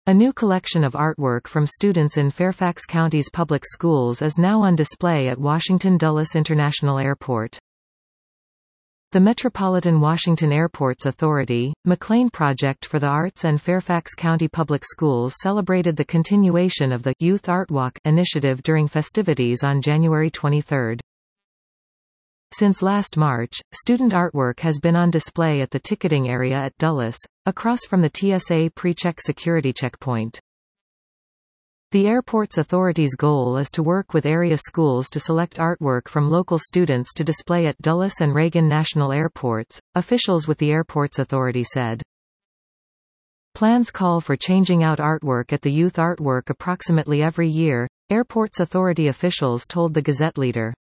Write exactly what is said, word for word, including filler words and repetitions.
A new collection of artwork from students in Fairfax County's public schools is now on display at Washington Dulles International Airport. The Metropolitan Washington Airports Authority, McLean Project for the Arts and Fairfax County Public Schools celebrated the continuation of the Youth Art Walk initiative during festivities on January twenty-third. Since last March, student artwork has been on display at the ticketing area at Dulles, across from the T S A pre-check security checkpoint. The Airports Authority's goal is to work with area schools to select artwork from local students to display at Dulles and Reagan National Airports, officials with the Airports Authority said. Plans call for changing out artwork at the Youth Artwork approximately every year, Airports Authority officials told the Gazette Leader.